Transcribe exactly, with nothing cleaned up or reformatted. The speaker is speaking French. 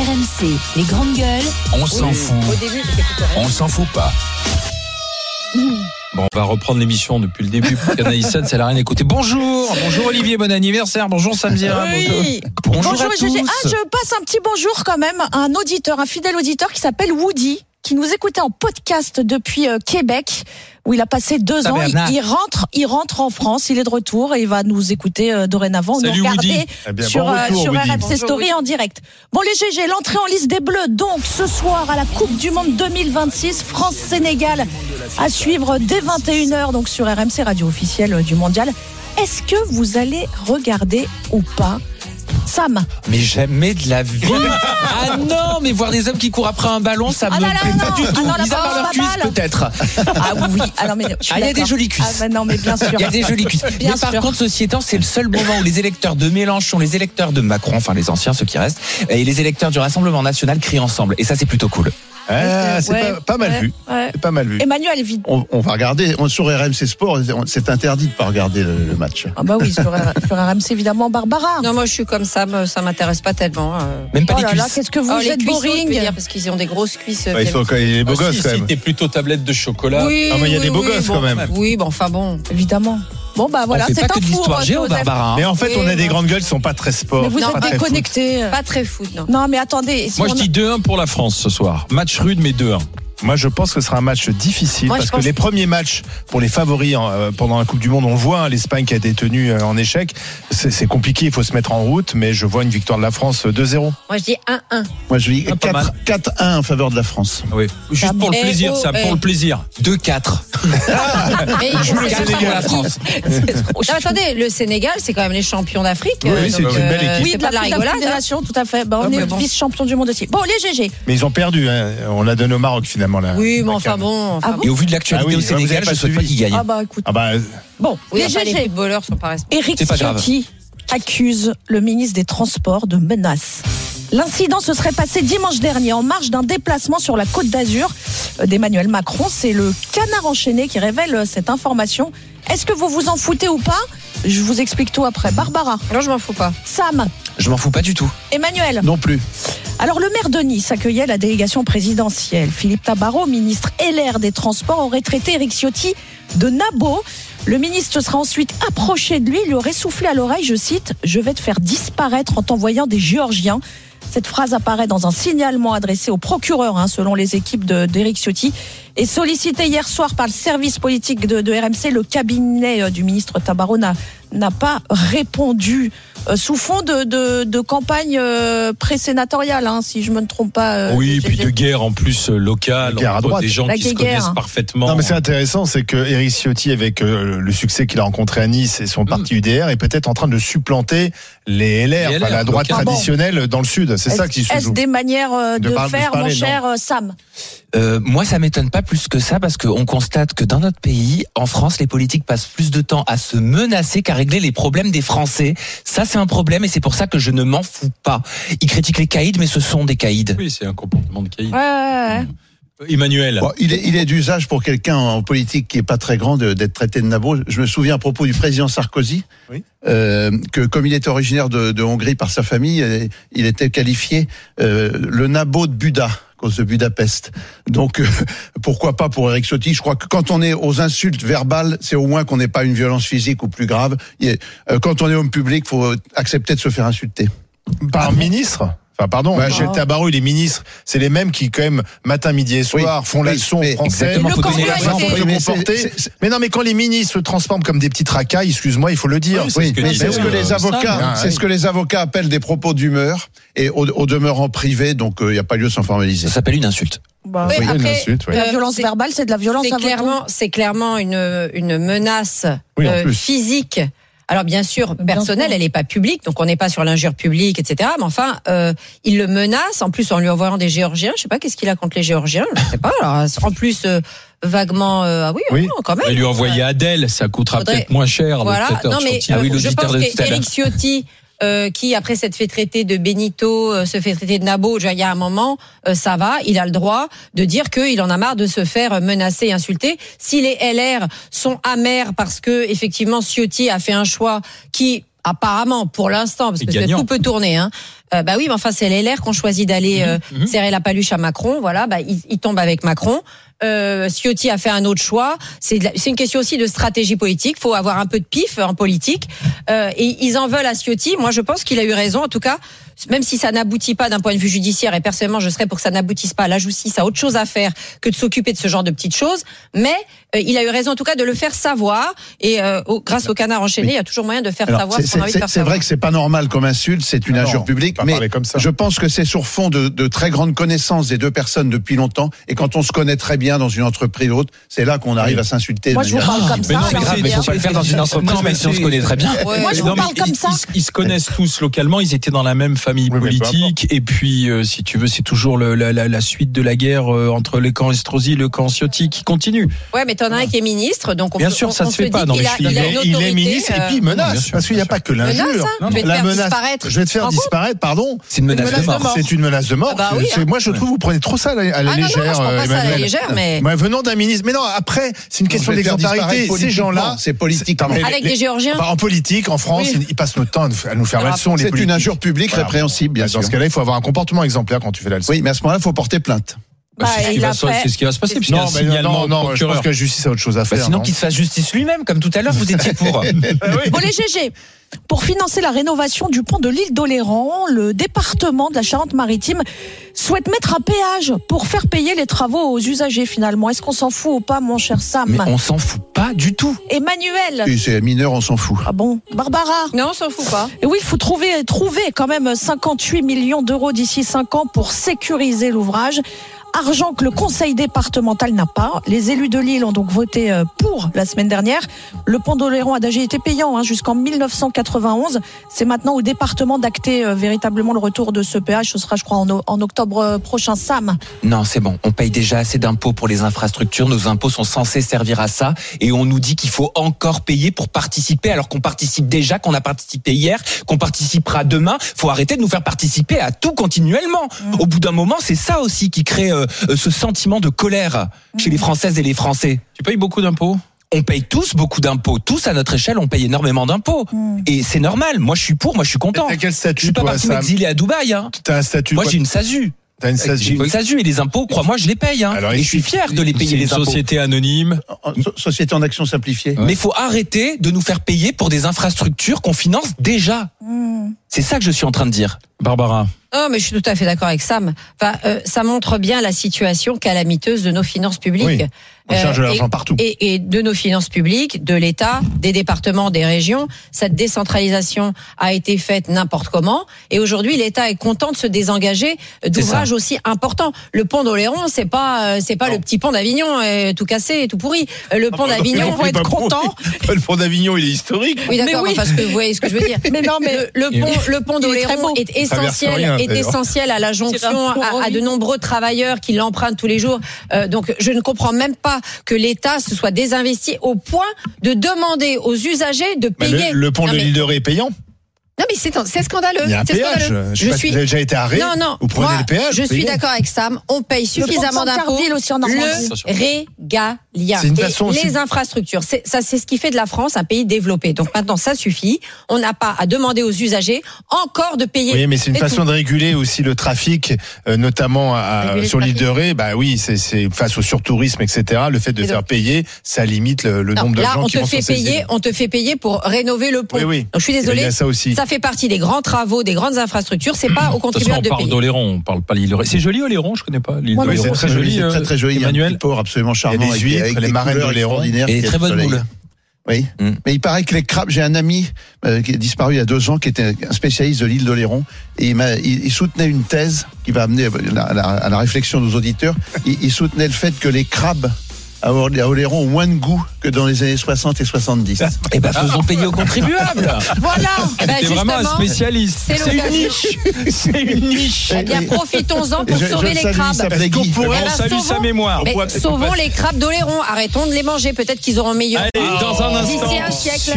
M C, les grandes gueules. On oui, s'en fout. Au début, on s'en fout pas. Mmh. Bon, on va reprendre l'émission depuis le début pour qu'Anaïs, ça l'a rien écouté. Bonjour, bonjour Olivier, bon anniversaire, bonjour Samzira. Oui. Bonjour, bonjour à tous. G G. Ah, je passe un petit bonjour quand même à un auditeur, un fidèle auditeur qui s'appelle Woody, qui nous écoutait en podcast depuis euh, Québec, où il a passé deux ah, ans. Il, il rentre, il rentre en France, il est de retour et il va nous écouter euh, dorénavant, Salut, nous regarder eh bien, sur, bon retour, euh, sur Woody. R M C Story bonjour, en direct. Bon les G G, l'entrée en liste des Bleus, donc ce soir à la Coupe du Monde deux mille vingt-six, France-Sénégal, à suivre dès vingt et une heures, donc sur R M C, radio officielle du Mondial. Est-ce que vous allez regarder ou pas Sam? Mais jamais de la vie. Ah non, mais voir des hommes qui courent après un ballon, ça ah me là là, plaît non, pas du tout. Ah non, Mis à part leurs cuisses, peut-être. Ah oui, ah non, mais je suis ah, il y a des jolies cuisses. Ah, mais non, mais bien sûr. Il y a des jolies cuisses. Bien mais par sûr. contre, ceci étant, c'est le seul moment où les électeurs de Mélenchon, les électeurs de Macron, enfin les anciens, ceux qui restent, et les électeurs du Rassemblement National crient ensemble. Et ça, c'est plutôt cool. Ah, c'est ouais, pas, pas mal ouais, vu. Ouais. C'est pas mal vu. Emmanuel, vite. On, on va regarder. On, sur R M C Sport, c'est interdit de pas regarder le, le match. Ah bah oui, sur, sur R M C évidemment, Barbara. Non, moi je suis comme ça, ça m'intéresse pas tellement. Euh... Même pas oh les là cuisses. là, qu'est-ce que vous oh, êtes boring dire, parce qu'ils ont des grosses cuisses. Bah, ils sont quand même des beaux ah, gosses si, quand si, même. t'es plutôt tablette de chocolat. Oui, ah mais il y a oui, des beaux oui, gosses bon, quand même. Oui, bon, enfin bon. Évidemment. Bon bah voilà, on fait c'est pas un que de four, l'histoire géo, Joseph. Barbara. Mais en fait, on a Oui, des bon. grandes gueules qui sont pas très sport. Mais vous Non, êtes pas déconnectés. Pas très foot, non. Non mais attendez. Si Moi, on je a... dis deux un pour la France ce soir. Match rude, mais deux un. Moi, je pense que ce sera un match difficile Moi, parce je que pense- les premiers matchs pour les favoris euh, pendant la Coupe du Monde, on le voit, hein, l'Espagne qui a été tenue euh, en échec, c'est c'est compliqué, il faut se mettre en route, mais je vois une victoire de la France deux zéro. Moi je dis un un. Moi, je dis Ah, pas mal. quatre un en faveur de la France. Oui. Juste pour le Eh, plaisir, oh, ça, eh. pour le plaisir. deux quatre. Mais joue le c'est Sénégal. pas la France. Non, attendez, le Sénégal, c'est quand même les champions d'Afrique. Oui, euh, c'est donc, une belle euh, équipe. Oui, c'est de pas de la la Coupe rigolade. hein. Confédération, tout à fait. Bah, on Ah, est mais bon. vice-champion du monde aussi. Bon les G G. Mais ils ont perdu, hein. On l'a donné au Maroc finalement là. Oui, mais enfin bon. Enfin, Ah bon Et au vu de l'actualité Ah oui, au vous avez Sénégal, pas je souhaite pas suivi. qu'ils gagnent. Ah bah écoute. Ah bah, Bon, oui, les enfin, les G G. footballeurs sont pas responsables. Éric C'est pas grave. Ciotti accuse le ministre des Transports de menaces. L'incident se serait passé dimanche dernier en marge d'un déplacement sur la Côte d'Azur d'Emmanuel Macron. C'est le Canard enchaîné qui révèle cette information. Est-ce que vous vous en foutez ou pas? Je vous explique tout après. Barbara, Non, je m'en fous pas. Sam, Je m'en fous pas du tout. Emmanuel. non plus. Alors le maire de Nice accueillait la délégation présidentielle. Philippe Tabarot, ministre L R des Transports, aurait traité Éric Ciotti de nabo. Le ministre sera ensuite approché de lui, il lui aurait soufflé à l'oreille, je cite, « Je vais te faire disparaître en t'envoyant des Géorgiens ». Cette phrase apparaît dans un signalement adressé au procureur, hein, selon les équipes de, d'Éric Ciotti, et sollicité hier soir par le service politique de, de R M C. Le cabinet euh, du ministre Tabarot n'a, n'a pas répondu, euh, sous fond de, de, de campagne euh, pré-sénatoriale, hein, si je me trompe pas. euh, Oui, G G. puis de guerre en plus euh, locale, La guerre à entre droite. des gens La qui se guerre. connaissent parfaitement. Non mais c'est intéressant, c'est que Éric Ciotti, avec euh, le succès qu'il a rencontré à Nice et son parti U D R, est peut-être en train de supplanter les L R, Les L R, enfin, la droite local. traditionnelle dans le sud. C'est ça qui se Est-ce joue. des manières euh, De de, par- de se faire, parler, mon cher euh, Sam? Euh, moi, ça m'étonne pas plus que ça parce qu'on constate que dans notre pays, en France, les politiques passent plus de temps à se menacer qu'à régler les problèmes des Français. Ça, c'est un problème et c'est pour ça que je ne m'en fous pas. Ils critiquent les caïds, mais ce sont des caïds. Oui, c'est un comportement de caïd. Ouais, ouais, ouais. Emmanuel. Bon, il, est, il est d'usage pour quelqu'un en politique qui est pas très grand de- d'être traité de nabo. Je me souviens à propos du président Sarkozy, Oui. euh, que comme il était originaire de, de Hongrie par sa famille, euh, il était qualifié euh, le nabo de Buda, à cause de Budapest. Donc euh, pourquoi pas pour Éric Ciotti? Je crois que quand on est aux insultes verbales, c'est au moins qu'on n'ait pas une violence physique ou plus grave. Il est- euh, quand on est homme public, faut accepter de se faire insulter. Par un ministre. Enfin, pardon, Bah, Gilles oh. Tabarot, il est ministre. C'est les mêmes qui, quand même, matin, midi et soir, Oui, font la mais- leçon mais aux Français. exactement, Le faut donner Corbière, l'exemple. il Faut était- se mais c'est- comporter. c'est- c'est- Mais non, mais quand les ministres se transforment comme des petites racailles, excuse-moi, il faut le dire. Oui, c'est Oui, ce que mais disait, c'est ce que euh, les Sam. avocats, Ah, c'est oui. ce que les avocats appellent des propos d'humeur et au, au demeurant privé, donc il n'y a pas lieu de s'en formaliser. Ça s'appelle une insulte. Bah, Oui, Oui, une après, insulte, oui. la euh, violence c'est- verbale, c'est de la violence C'est avant tout. clairement, c'est clairement une, une menace Oui, en euh, plus. physique. Alors bien sûr, Bien personnelle, sûr. elle n'est pas publique, donc on n'est pas sur l'injure publique, et cetera. Mais enfin, euh, il le menace, en plus en lui envoyant des Géorgiens. Je sais pas qu'est-ce qu'il a contre les Géorgiens, je sais pas. Alors, en plus, euh, vaguement, euh, ah oui, Oui. oh, quand même. On va lui envoyer Adèle, ça coûtera Faudrait- peut-être moins cher. Voilà. le traiteur Non mais Ciotti. Ah oui, euh, je l'auditeur pense de tout à l'heure. qu'Éric Ciotti, euh, qui après s'être fait traiter de Benito, euh, se fait traiter de nabo, il y a un moment, euh, ça va, il a le droit de dire qu'il en a marre de se faire menacer et insulter. Si les L R sont amers parce que effectivement Ciotti a fait un choix qui apparemment, pour l'instant, parce C'est que gagnant. tout peut tourner, hein, Euh, bah oui, mais enfin c'est les L R qui ont choisi d'aller euh, Mmh. serrer la paluche à Macron. Voilà, bah ils, ils tombent avec Macron. Euh, Ciotti a fait un autre choix. C'est, de la, c'est une question aussi de stratégie politique. Faut avoir un peu de pif en politique. Euh, et ils en veulent à Ciotti. Moi, je pense qu'il a eu raison. En tout cas, même si ça n'aboutit pas d'un point de vue judiciaire, et personnellement, je serais pour que ça n'aboutisse pas. La justice a autre chose à faire que de s'occuper de ce genre de petites choses. Mais euh, il a eu raison, en tout cas, de le faire savoir. Et euh, au, grâce au canard enchaîné, oui. Il y a toujours moyen de faire Alors, savoir c'est, ce qu'on a envie c'est, de faire c'est savoir. vrai que c'est pas normal comme insulte, c'est une Non, injure non, publique, pas mais parler comme ça. je pense que c'est sur fond de, de très grande connaissance des deux personnes depuis longtemps. Et quand on se connaît très bien dans une entreprise haute, c'est là qu'on arrive Oui. à s'insulter. Moi, de je vous manière- parle comme Mais ça. non, mais alors, c'est- Mais faut pas le faire dans une entreprise, Non, mais même si on se c'est- connaît très bien. Ouais, Moi, je Non, vous mais parle comme ils, ça. ils- ils se connaissent tous localement, ils étaient dans la même famille Oui, mais peu politique. Et puis, euh, si tu veux, c'est toujours le, la, la, la suite de la guerre euh, entre le camp Estrosi et le camp Ciotti qui continue. Ouais, mais t'en as un qui est ministre, donc on Bien peut- sûr, on, ça on se fait dit pas. Non, qu'il mais a- je suis- il a Il une est, il est autorité, ministre et euh, puis il menace, bien sûr, parce qu'il n'y a pas que Menace, l'injure. hein. Je vais te La faire menace, disparaître. je vais te faire En gros. disparaître, pardon. C'est une menace, menace de mort. de mort. C'est une menace de mort. Ah bah oui, C'est- hein. Moi, je trouve que vous prenez trop ça à la, à la Ah non, non, légère, moi, je prends euh, pas ça à la Emmanuel. légère, mais Moi, venant d'un ministre, mais non, après, c'est une question Je vais faire d'exemplarité. disparaître Ces gens-là, c'est politique. c'est- avec des Géorgiens. Enfin, en politique, en France, Oui. ils passent notre temps à nous faire- à nous faire la Alors, leçon. les C'est une politiques. injure publique Voilà. répréhensible, bien Dans sûr. ce cas-là, il faut avoir un comportement exemplaire quand tu fais la leçon. Oui, mais à ce moment-là, il faut porter plainte. Bah, c'est, ce qui il va, a se- fait- c'est ce qui va se passer, puisqu'il y a un Non, mais signalement non, au non, je procureur. pense que la justice a autre chose à Bah, faire. sinon non qu'il se fasse justice lui-même, comme tout à l'heure, vous étiez pour. Bon, les G G, pour financer la rénovation du pont de l'île d'Oléron, le département de la Charente-Maritime souhaite mettre un péage pour faire payer les travaux aux usagers finalement. Est-ce qu'on s'en fout ou pas, mon cher Sam? Mais on s'en fout pas du tout. Emmanuel. Et c'est mineur, on s'en fout. Ah bon, Barbara? Non, on s'en fout pas. Et oui, il faut trouver, trouver quand même cinquante-huit millions d'euros d'ici cinq ans pour sécuriser l'ouvrage. Argent que le conseil départemental n'a pas. Les élus de Lille ont donc voté pour la semaine dernière. Le pont d'Oléron a déjà été payant hein, jusqu'en mille neuf cent quatre-vingt-onze. C'est maintenant au département d'acter euh, véritablement le retour de ce péage. Ce sera, je crois, en, o- en octobre prochain. Sam. Non, c'est bon. On paye déjà assez d'impôts pour les infrastructures. Nos impôts sont censés servir à ça. Et on nous dit qu'il faut encore payer pour participer, alors qu'on participe déjà, qu'on a participé hier, qu'on participera demain. Faut arrêter de nous faire participer à tout continuellement. Mmh. Au bout d'un moment, c'est ça aussi qui crée euh, ce sentiment de colère mmh. chez les Françaises et les Français. Tu payes beaucoup d'impôts ? On paye tous beaucoup d'impôts. Tous, à notre échelle, on paye énormément d'impôts. Mmh. Et c'est normal. Moi, je suis pour. Moi, je suis content. T'as quel statut, je suis pas toi, parti Sam m'exiler à Dubaï. Hein. T'as un statut. Moi, quoi j'ai une SASU. T'as une SASU. J'ai une SASU et les impôts, crois-moi, je les paye. Hein. Alors, et je suis fier de les payer, C'est une les impôts. société anonyme. Société en action simplifiée. Mais il faut arrêter de nous faire payer pour des infrastructures qu'on finance déjà. Mmh. C'est ça que je suis en train de dire. Barbara. Non, mais je suis tout à fait d'accord avec Sam. Enfin, euh, ça montre bien la situation calamiteuse de nos finances publiques. Oui. On charge de Euh, l'argent et, partout. Et, et de nos finances publiques, de l'État, des départements, des régions. Cette décentralisation a été faite n'importe comment. Et aujourd'hui, l'État est content de se désengager d'ouvrages aussi importants. Le pont d'Oléron, c'est pas, c'est pas non. le petit pont d'Avignon, euh, tout cassé et tout pourri. Le pont ah, d'Avignon, on va être content. Le pont d'Avignon, il est historique. Oui, d'accord. Oui. Parce que vous voyez ce que je veux dire. Mais non, mais le, le pont, le pont d'Oléron est, est essentiel, rien, est essentiel à la jonction, à, à de nombreux travailleurs qui l'empruntent tous les jours. Euh, donc, je ne comprends même pas que l'État se soit désinvesti au point de demander aux usagers de payer. Le, le pont non, de l'île de Ré est payant. Non mais c'est, c'est scandaleux. Il y a un c'est péage. Scandaleux. Je, je suis. Vous avez déjà été à Ré. Non non. Vous prenez moi, le péage. Je suis d'accord avec Sam. On paye suffisamment d'impôts. Aussi en le régalien. C'est une façon et aussi... les infrastructures. C'est, ça, c'est ce qui fait de la France un pays développé. Donc maintenant, ça suffit. On n'a pas à demander aux usagers encore de payer. Oui, mais c'est une façon tout. de réguler aussi le trafic, euh, notamment à, sur l'île de Ré. Bah oui, c'est, c'est face au surtourisme, et cetera. Le fait de et faire donc, payer, ça limite le, le non, nombre de là, gens on qui te vont fait sur payer. On te fait payer pour rénover le pont. Oui, oui. Donc je suis désolée. Il y a ça aussi. Ça fait partie des grands travaux, des grandes infrastructures, c'est pas aux contribuables de payer. On parle d'Oléron, on parle pas l'île Oléron. C'est joli Oléron, je connais pas l'île ouais, d'Oléron. C'est très joli, c'est très très joli. Emmanuel. Il y a un port absolument charmant. Il y a des huîtres, avec, avec les des marraines d'Oléron. Et des très bonnes moules. Oui, mm. mais il paraît que les crabes. J'ai un ami euh, qui est disparu il y a deux ans, qui était un spécialiste de l'île d'Oléron, et il, m'a, il, il soutenait une thèse qui va amener à la, à la réflexion de nos auditeurs. Il, il soutenait le fait que les crabes à Oléron ont moins de goût que dans les années soixante et soixante-dix. Eh ben, faisons payer aux contribuables. Voilà. Eh ben, c'est vraiment un spécialiste. C'est, c'est une niche. C'est une niche. Eh bien, profitons-en pour je, sauver je les crabes. Est-ce qu'on pourrait, eh ben, on salue sauvons, sa mémoire. Mais sauvons les crabes d'Oléron. Arrêtons de les manger. Peut-être qu'ils auront meilleur. Allez, dans un instant. D'ici un siècle.